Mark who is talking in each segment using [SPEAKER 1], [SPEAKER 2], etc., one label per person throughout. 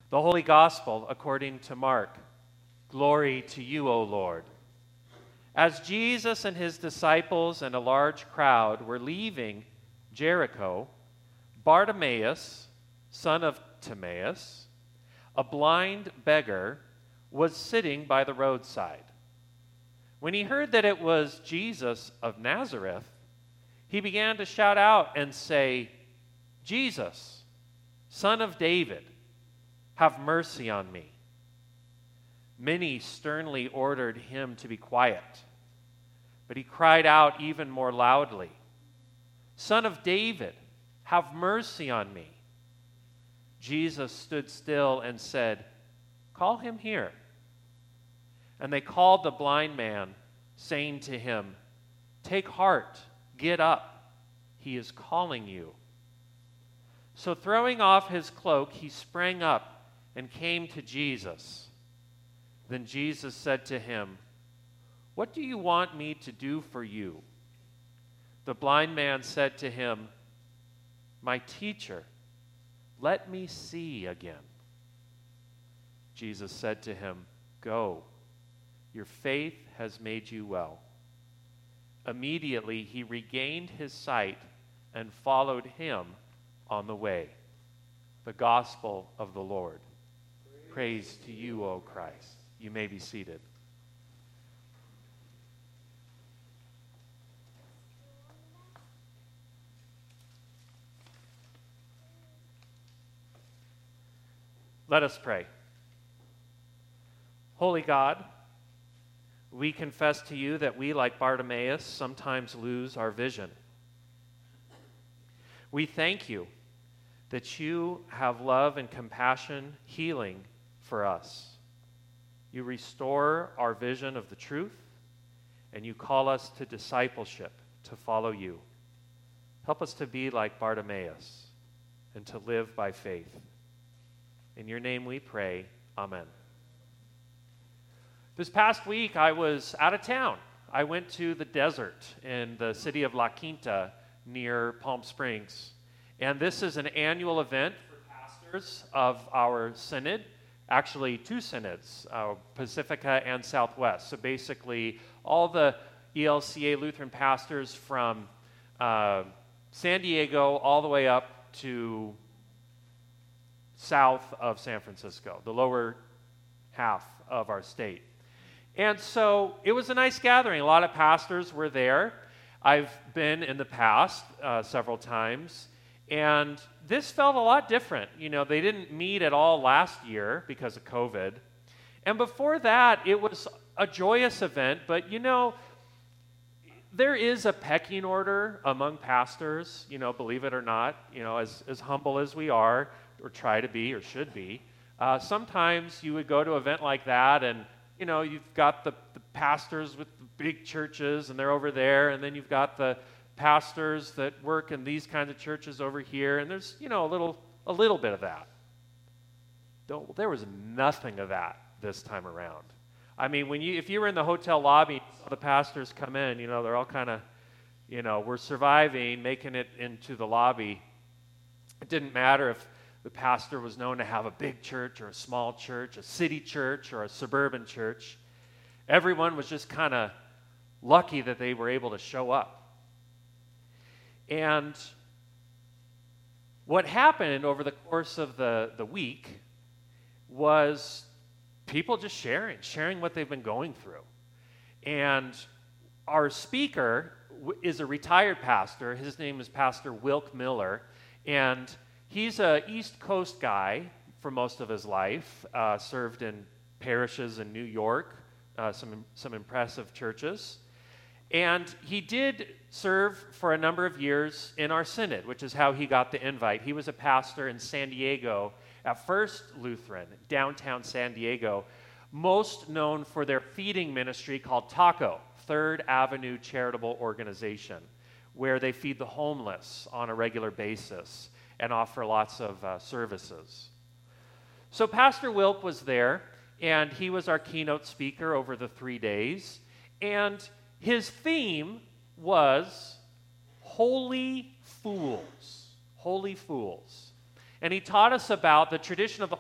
[SPEAKER 1] The Holy Gospel according to Mark. Glory to you, O Lord. As Jesus and his disciples and a large crowd were leaving Jericho, Bartimaeus, son of Timaeus, a blind beggar, was sitting by the roadside. When he heard that it was Jesus of Nazareth, he began to shout out and say, "Jesus, Son of David, have mercy on me." Many sternly ordered him to be quiet, but he cried out even more loudly, "Son of David, have mercy on me." Jesus stood still and said, "Call him here." And they called the blind man, saying to him, "Take heart, get up, he is calling you." So throwing off his cloak, he sprang up and came to Jesus. Then Jesus said to him, "What do you want me to do for you?" The blind man said to him, "My teacher, let me see again." Jesus said to him, "Go, your faith has made you well." Immediately he regained his sight and followed him on the way. The Gospel of the Lord. Praise to you, O Christ. You may be seated. Let us pray. Holy God, we confess to you that we, like Bartimaeus, sometimes lose our vision. We thank you that you have love and compassion, healing for us. You restore our vision of the truth, and you call us to discipleship, to follow you. Help us to be like Bartimaeus and to live by faith. In your name we pray, amen. This past week I was out of town. I went to the desert in the city of La Quinta near Palm Springs. And this is an annual event for pastors of our synod, actually two synods, Pacifica and Southwest. So basically all the ELCA Lutheran pastors from San Diego all the way up to south of San Francisco, the lower half of our state. And so it was a nice gathering. A lot of pastors were there. I've been in the past several times, and this felt a lot different. You know, they didn't meet at all last year because of COVID. And before that, it was a joyous event, but you know, there is a pecking order among pastors, you know, believe it or not, you know, as humble as we are, or try to be, or should be. Sometimes you would go to an event like that, and you know, you've got the pastors with the big churches, and they're over there, and then you've got the pastors that work in these kinds of churches over here, and there's, you know, a little bit of that. There was nothing of that this time around. I mean, if you were in the hotel lobby, the pastors come in, you know, they're all kind of, you know, we're surviving, making it into the lobby. It didn't matter if the pastor was known to have a big church or a small church, a city church or a suburban church. Everyone was just kind of lucky that they were able to show up. And what happened over the course of the week was people just sharing what they've been going through. And our speaker is a retired pastor. His name is Pastor Wilk Miller, and he's an East Coast guy for most of his life, served in parishes in New York, some impressive churches. And he did serve for a number of years in our synod, which is how he got the invite. He was a pastor in San Diego at First Lutheran, downtown San Diego, most known for their feeding ministry called TACO, Third Avenue Charitable Organization, where they feed the homeless on a regular basis and offer lots of services. So Pastor Wilk was there, and he was our keynote speaker over the 3 days, and his theme was Holy Fools. Holy Fools. And he taught us about the tradition of the Holy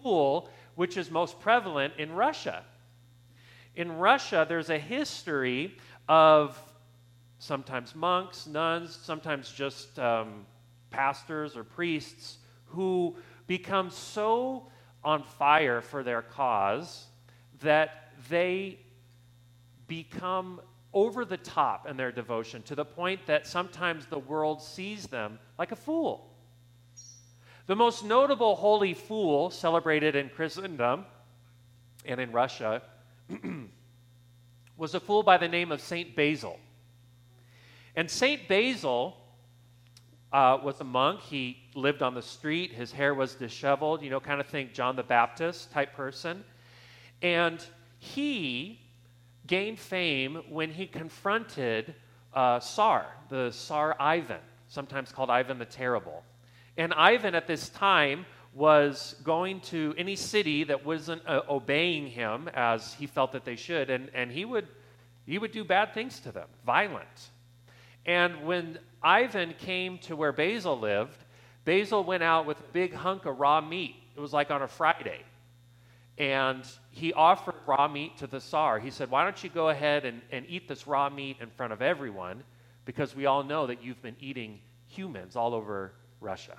[SPEAKER 1] fool, which is most prevalent in Russia. In Russia, there's a history of sometimes monks, nuns, sometimes just pastors or priests who become so on fire for their cause that they become over the top in their devotion to the point that sometimes the world sees them like a fool. The most notable holy fool celebrated in Christendom and in Russia was a fool by the name of Saint Basil. And Saint Basil was a monk. He lived on the street. His hair was disheveled, kind of think John the Baptist type person. And he gained fame when he confronted the Tsar Ivan, sometimes called Ivan the Terrible. And Ivan at this time was going to any city that wasn't obeying him as he felt that they should, and he would do bad things to them, violent. And when Ivan came to where Basil lived, Basil went out with a big hunk of raw meat. It was like on a Friday. And he offered raw meat to the Tsar. He said, why don't you go ahead and eat this raw meat in front of everyone, because we all know that you've been eating humans all over Russia.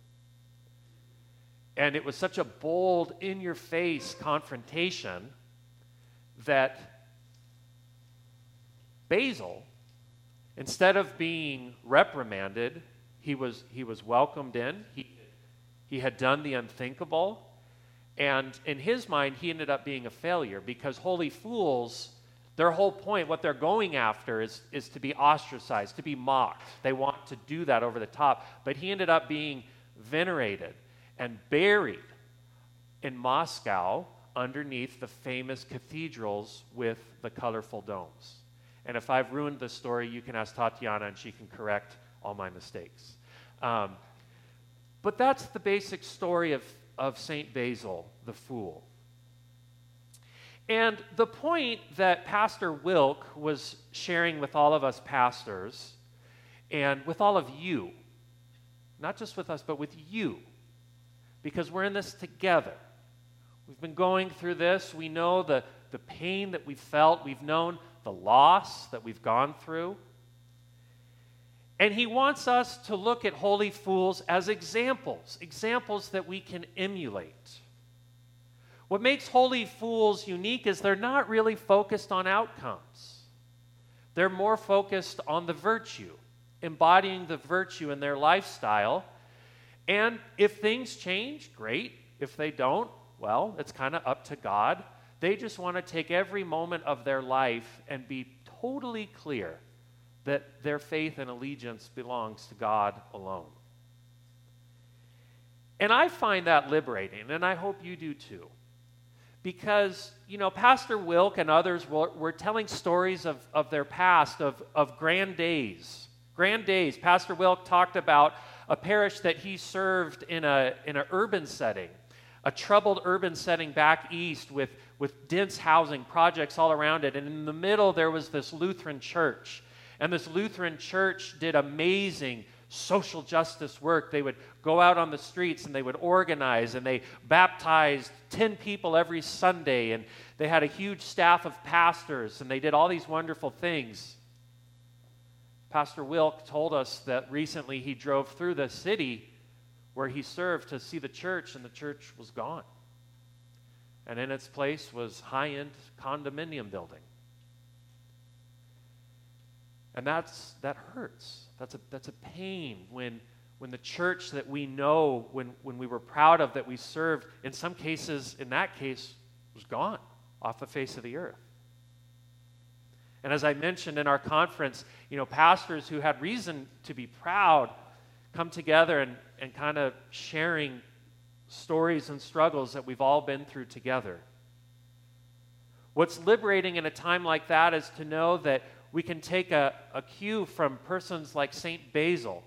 [SPEAKER 1] And it was such a bold, in-your-face confrontation that Basil, instead of being reprimanded, he was welcomed in. He had done the unthinkable. And in his mind, he ended up being a failure because holy fools, their whole point, what they're going after is to be ostracized, to be mocked. They want to do that over the top. But he ended up being venerated and buried in Moscow underneath the famous cathedrals with the colorful domes. And if I've ruined the story, you can ask Tatiana and she can correct all my mistakes. But that's the basic story of St. Basil, the fool. And the point that Pastor Wilk was sharing with all of us pastors and with all of you, not just with us, but with you, because we're in this together. We've been going through this. We know the pain that we've felt. We've known the loss that we've gone through. And he wants us to look at holy fools as examples that we can emulate. What makes holy fools unique is they're not really focused on outcomes. They're more focused on the virtue, embodying the virtue in their lifestyle. And if things change, great. If they don't, well, it's kind of up to God. They just want to take every moment of their life and be totally clear that their faith and allegiance belongs to God alone. And I find that liberating, and I hope you do too. Because, Pastor Wilk and others were telling stories of their past, of grand days. Grand days. Pastor Wilk talked about a parish that he served in an urban setting, a troubled urban setting back east with dense housing projects all around it. And in the middle, there was this Lutheran church. And this Lutheran church did amazing social justice work. They would go out on the streets and they would organize, and they baptized 10 people every Sunday, and they had a huge staff of pastors, and they did all these wonderful things. Pastor Wilk told us that recently he drove through the city where he served to see the church, and the church was gone. And in its place was high-end condominium building. And that hurts. That's a pain when the church that we know, when we were proud of, that we served, in some cases, in that case, was gone off the face of the earth. And as I mentioned in our conference, pastors who had reason to be proud come together and kind of sharing stories and struggles that we've all been through together. What's liberating in a time like that is to know that we can take a cue from persons like St. Basil,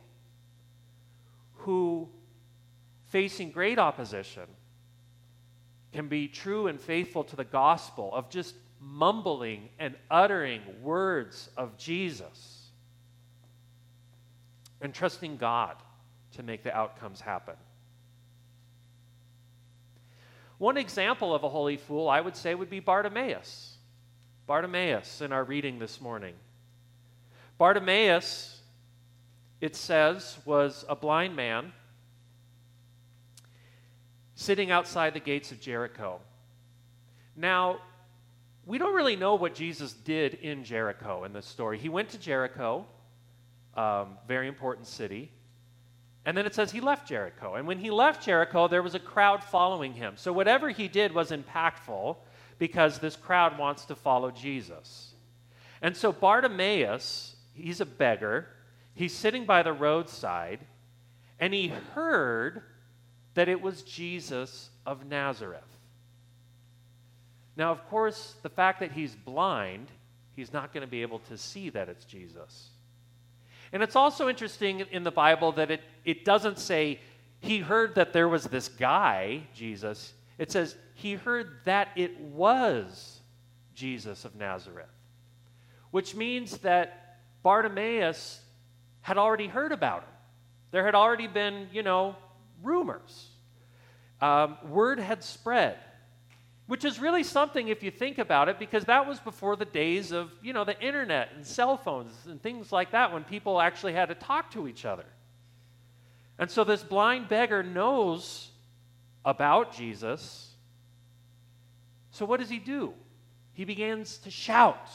[SPEAKER 1] who, facing great opposition, can be true and faithful to the gospel of just mumbling and uttering words of Jesus and trusting God to make the outcomes happen. One example of a holy fool, I would say, would be Bartimaeus. Bartimaeus in our reading this morning. Bartimaeus, it says, was a blind man sitting outside the gates of Jericho. Now, we don't really know what Jesus did in Jericho in this story. He went to Jericho, very important city, and then it says he left Jericho. And when he left Jericho, there was a crowd following him. So whatever he did was impactful because this crowd wants to follow Jesus. And so Bartimaeus, he's a beggar. He's sitting by the roadside, and he heard that it was Jesus of Nazareth. Now, of course, the fact that he's blind, he's not going to be able to see that it's Jesus. And it's also interesting in the Bible that it doesn't say he heard that there was this guy, Jesus. It says he heard that it was Jesus of Nazareth, which means that Bartimaeus had already heard about him. There had already been, rumors. Word had spread, which is really something if you think about it, because that was before the days of, the internet and cell phones and things like that, when people actually had to talk to each other. And so this blind beggar knows about Jesus. So what does he do? He begins to shout,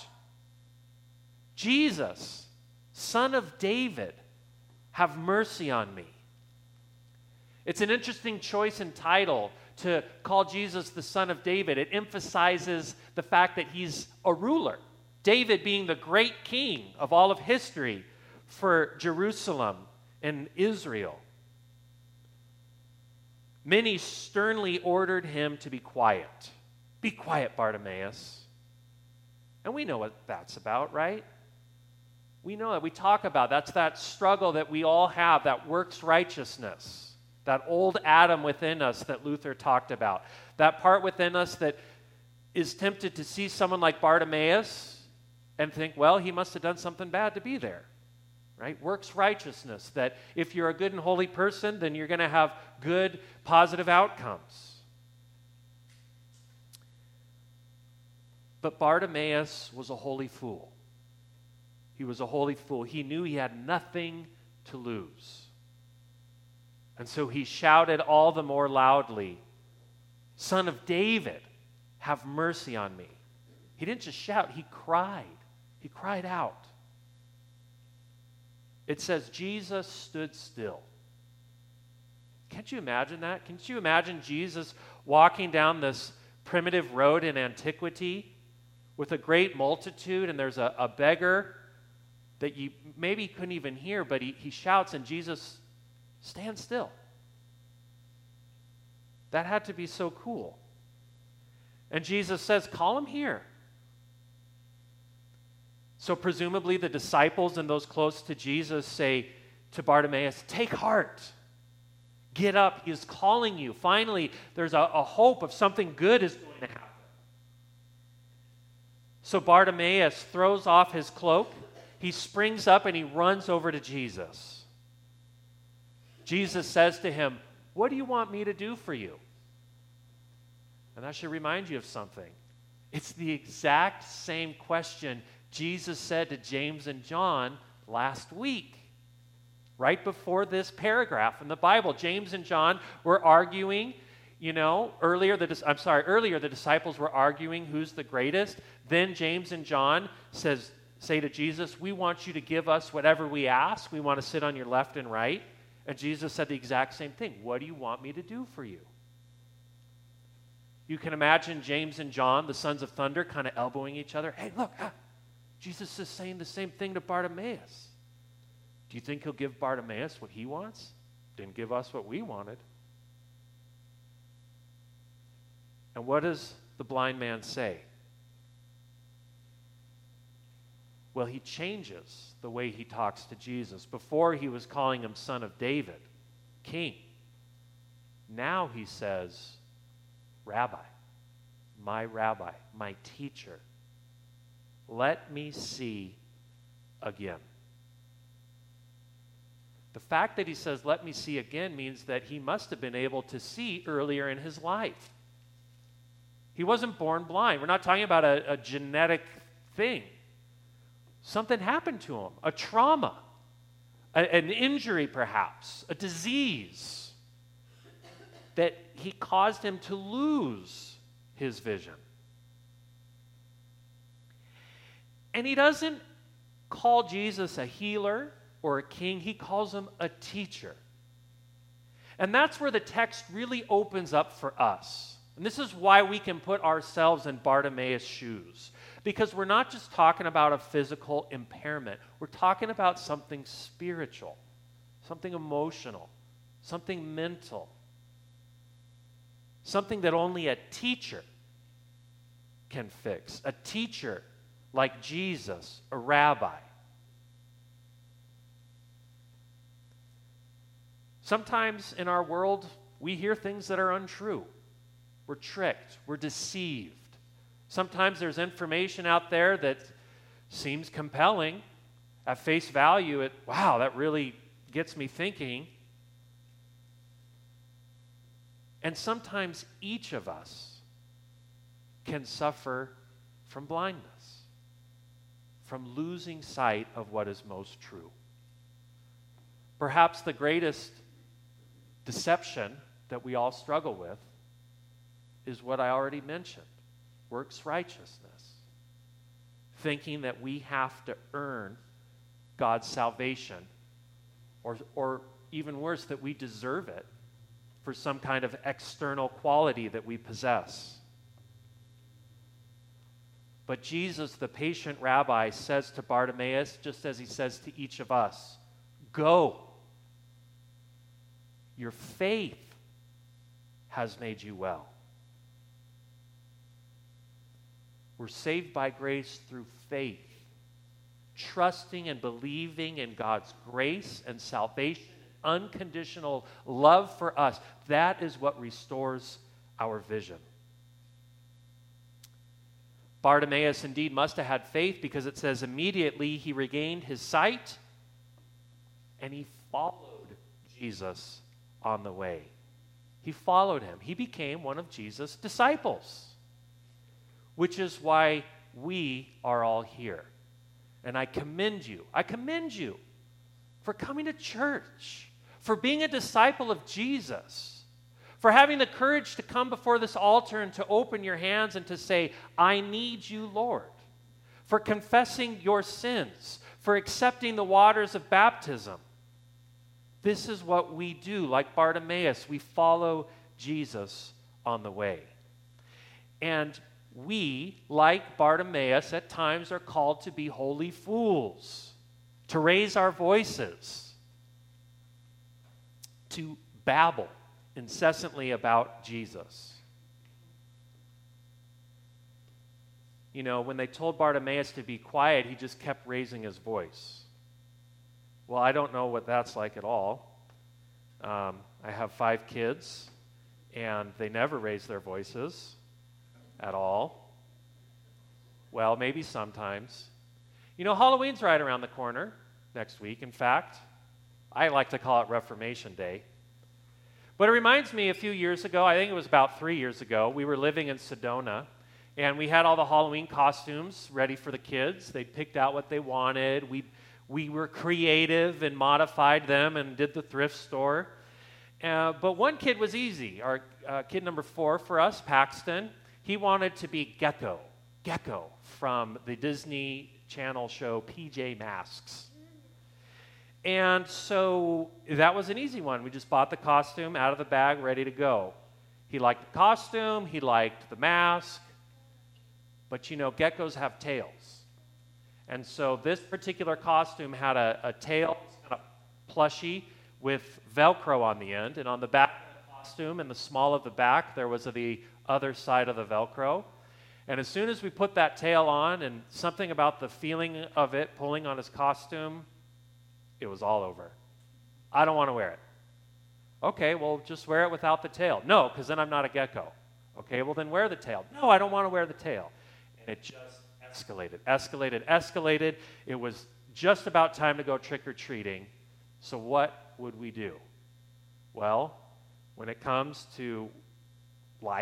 [SPEAKER 1] "Jesus, Son of David, have mercy on me." It's an interesting choice in title to call Jesus the Son of David. It emphasizes the fact that he's a ruler. David being the great king of all of history for Jerusalem and Israel. Many sternly ordered him to be quiet. Be quiet, Bartimaeus. And we know what that's about, right? We know that. We talk about that's that struggle that we all have, that works righteousness. That old Adam within us that Luther talked about. That part within us that is tempted to see someone like Bartimaeus and think, well, he must have done something bad to be there. Right? Works righteousness. That if you're a good and holy person, then you're going to have good, positive outcomes. But Bartimaeus was a holy fool. He was a holy fool. He knew he had nothing to lose. And so he shouted all the more loudly, "Son of David, have mercy on me." He didn't just shout, he cried. He cried out. It says Jesus stood still. Can't you imagine that? Can't you imagine Jesus walking down this primitive road in antiquity with a great multitude, and there's a beggar that you maybe couldn't even hear, but he shouts, and Jesus stands still. That had to be so cool. And Jesus says, "Call him here." So presumably the disciples and those close to Jesus say to Bartimaeus, "Take heart. Get up. He is calling you." Finally, there's a hope of something good is going to happen. So Bartimaeus throws off his cloak. He springs up and he runs over to Jesus. Jesus says to him, "What do you want me to do for you?" And that should remind you of something. It's the exact same question Jesus said to James and John last week. Right before this paragraph in the Bible, James and John were arguing, earlier the disciples were arguing who's the greatest. Then James and John say to Jesus, "We want you to give us whatever we ask. We want to sit on your left and right." And Jesus said the exact same thing. "What do you want me to do for you?" You can imagine James and John, the sons of thunder, kind of elbowing each other. "Hey, look, Jesus is saying the same thing to Bartimaeus. Do you think he'll give Bartimaeus what he wants? Didn't give us what we wanted." And what does the blind man say? Well, he changes the way he talks to Jesus. Before he was calling him Son of David, King. Now he says, "Rabbi, my teacher, let me see again." The fact that he says, "Let me see again," means that he must have been able to see earlier in his life. He wasn't born blind. We're not talking about a genetic thing. Something happened to him, a trauma, an injury perhaps, a disease that he caused him to lose his vision. And he doesn't call Jesus a healer or a king. He calls him a teacher. And that's where the text really opens up for us. And this is why we can put ourselves in Bartimaeus' shoes. Because we're not just talking about a physical impairment. We're talking about something spiritual, something emotional, something mental, something that only a teacher can fix. A teacher like Jesus, a rabbi. Sometimes in our world, we hear things that are untrue. We're tricked. We're deceived. Sometimes there's information out there that seems compelling. At face value, wow, that really gets me thinking. And sometimes each of us can suffer from blindness, from losing sight of what is most true. Perhaps the greatest deception that we all struggle with is what I already mentioned, works righteousness. Thinking that we have to earn God's salvation, or even worse, that we deserve it for some kind of external quality that we possess. But Jesus, the patient rabbi, says to Bartimaeus, just as he says to each of us, go. Your faith has made you well. We're saved by grace through faith, trusting and believing in God's grace and salvation, unconditional love for us. That is what restores our vision. Bartimaeus indeed must have had faith, because it says immediately he regained his sight and he followed Jesus on the way. He followed him. He became one of Jesus' disciples, which is why we are all here. And I commend you for coming to church, for being a disciple of Jesus, for having the courage to come before this altar and to open your hands and to say, I need you, Lord, for confessing your sins, for accepting the waters of baptism. This is what we do, like Bartimaeus. We follow Jesus on the way. And we, like Bartimaeus, at times are called to be holy fools, to raise our voices, to babble incessantly about Jesus. You know, when they told Bartimaeus to be quiet, he just kept raising his voice. Well, I don't know what that's like at all. I have 5 kids, and they never raise their voices at all. Well, maybe sometimes. You know, Halloween's right around the corner next week. In fact, I like to call it Reformation Day. But it reminds me, a few years ago, I think it was about 3 years ago, we were living in Sedona, and we had all the Halloween costumes ready for the kids. They picked out what they wanted. We were creative and modified them and did the thrift store. But one kid was easy. Our kid number 4 for us, Paxton, he wanted to be Gecko from the Disney Channel show PJ Masks. And so that was an easy one. We just bought the costume out of the bag, ready to go. He liked the costume, he liked the mask, but you know, geckos have tails. And so this particular costume had a tail, kind of plushy, with Velcro on the end, and on the back of the costume, in the small of the back, there was the other side of the Velcro. And as soon as we put that tail on, and something about the feeling of it pulling on his costume, it was all over. I don't want to wear it. Okay, well, just wear it without the tail. No, because then I'm not a gecko. Okay, well, then wear the tail. No, I don't want to wear the tail. And it just escalated. It was just about time to go trick-or-treating. So what would we do? Well, when it comes to life,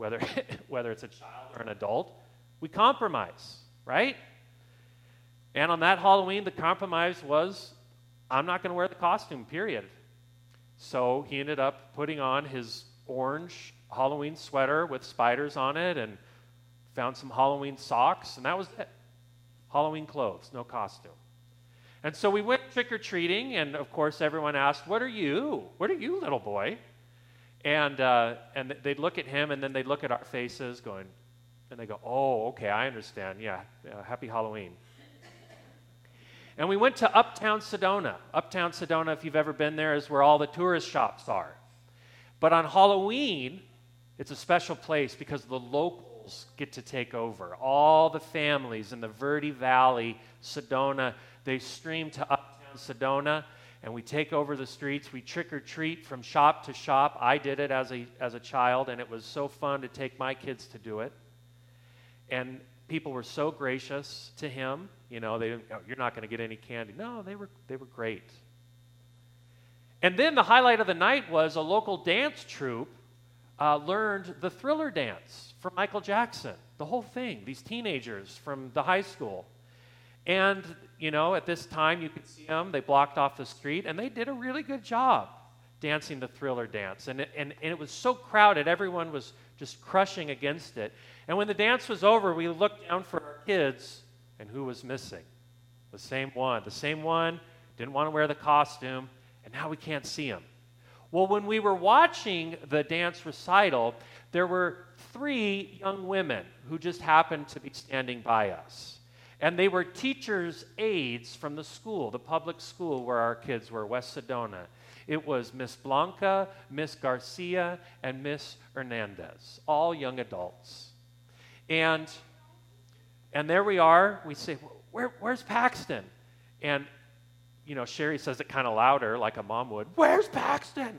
[SPEAKER 1] whether, whether it's a child or an adult, we compromise, right? And on that Halloween, the compromise was, I'm not going to wear the costume, period. So he ended up putting on his orange Halloween sweater with spiders on it and found some Halloween socks, and that was it. Halloween clothes, no costume. And so we went trick-or-treating, and of course everyone asked, what are you? What are you, little boy? And they'd look at him, and then they'd look at our faces going, and they go, oh, okay, I understand. Yeah, happy Halloween. And we went to Uptown Sedona. Uptown Sedona, if you've ever been there, is where all the tourist shops are. But on Halloween, it's a special place because the locals get to take over. All the families in the Verde Valley, Sedona, they stream to Uptown Sedona, and we take over the streets. We trick-or-treat from shop to shop. I did it as a child, and it was so fun to take my kids to do it. And people were so gracious to him. You know, they didn't, oh, you're not going to get any candy. No, they were great. And then the highlight of the night was a local dance troupe learned the Thriller dance from Michael Jackson. The whole thing, these teenagers from the high school. And, you know, at this time you could see them. They blocked off the street, and they did a really good job dancing the Thriller dance. And it was so crowded, everyone was just crushing against it. And when the dance was over, we looked down for our kids, and who was missing? The same one. The same one didn't want to wear the costume, and now we can't see him. Well, when we were watching the dance recital, there were 3 young women who just happened to be standing by us. And they were teachers' aides from the school, the public school where our kids were, West Sedona. It was Miss Blanca, Miss Garcia, and Miss Hernandez, all young adults. And there we are. We say, where's Paxton? And, you know, Sherry says it kind of louder, like a mom would. Where's Paxton?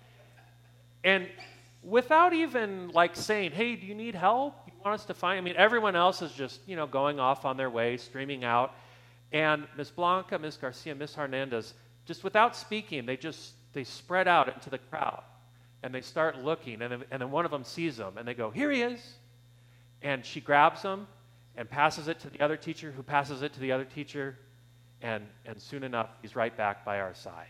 [SPEAKER 1] And without even, like, saying, hey, do you need help? You want us to find? I mean, everyone else is just, you know, going off on their way, streaming out. And Miss Blanca, Miss Garcia, Miss Hernandez, just without speaking, they spread out into the crowd. And they start looking, and then one of them sees them, and they go, here he is. And she grabs him and passes it to the other teacher, who passes it to the other teacher, and soon enough, he's right back by our side.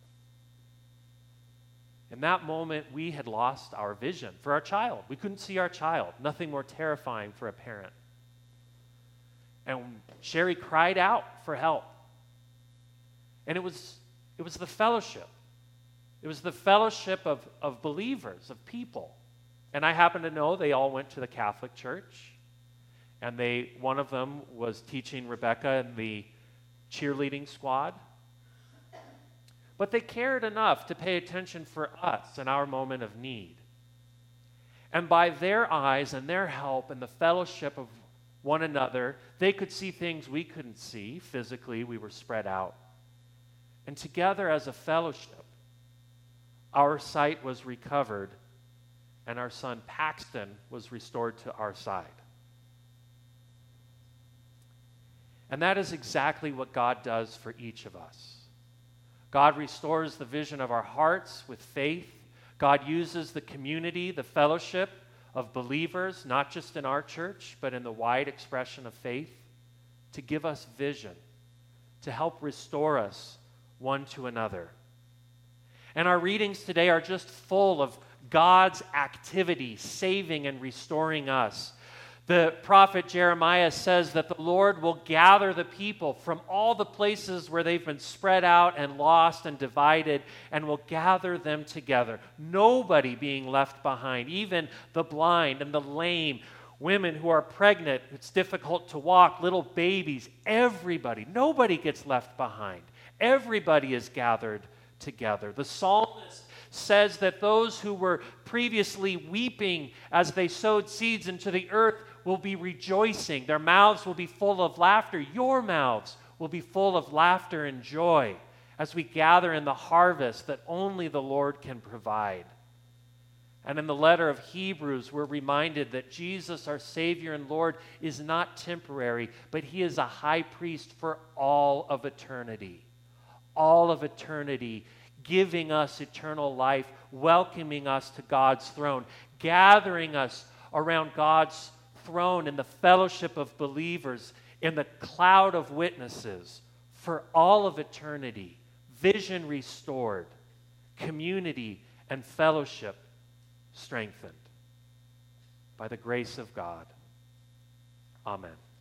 [SPEAKER 1] In that moment, we had lost our vision for our child. We couldn't see our child. Nothing more terrifying for a parent. And Sherry cried out for help. And it was the fellowship. It was the fellowship of believers, of people. And I happen to know they all went to the Catholic Church. And one of them was teaching Rebecca in the cheerleading squad. But they cared enough to pay attention for us in our moment of need. And by their eyes and their help and the fellowship of one another, they could see things we couldn't see. Physically, we were spread out. And together as a fellowship, our sight was recovered, and our son Paxton was restored to our side. And that is exactly what God does for each of us. God restores the vision of our hearts with faith. God uses the community, the fellowship of believers, not just in our church, but in the wide expression of faith, to give us vision, to help restore us one to another. And our readings today are just full of God's activity, saving and restoring us. The prophet Jeremiah says that the Lord will gather the people from all the places where they've been spread out and lost and divided, and will gather them together. Nobody being left behind, even the blind and the lame, women who are pregnant, it's difficult to walk, little babies, everybody. Nobody gets left behind. Everybody is gathered together. The psalmist says that those who were previously weeping as they sowed seeds into the earth will be rejoicing. Their mouths will be full of laughter. Your mouths will be full of laughter and joy as we gather in the harvest that only the Lord can provide. And in the letter of Hebrews, we're reminded that Jesus, our Savior and Lord, is not temporary, but he is a high priest for all of eternity. All of eternity, giving us eternal life, welcoming us to God's throne, gathering us around God's throne in the fellowship of believers, in the cloud of witnesses for all of eternity, vision restored, community and fellowship strengthened. By the grace of God. Amen.